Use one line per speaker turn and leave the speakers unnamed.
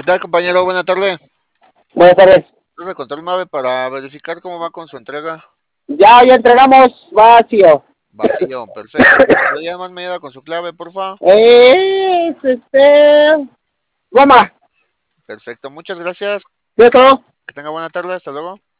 ¿Qué tal, compañero? Buena tarde.
Buenas tardes.
Debe contar un ave para verificar cómo va con su entrega.
Ya entregamos vacío.
Vacío, perfecto. ¿Le llaman me ayuda con su clave, porfa?
Goma.
Perfecto, muchas gracias.
¿Cierto?
Que tenga buena tarde, hasta luego.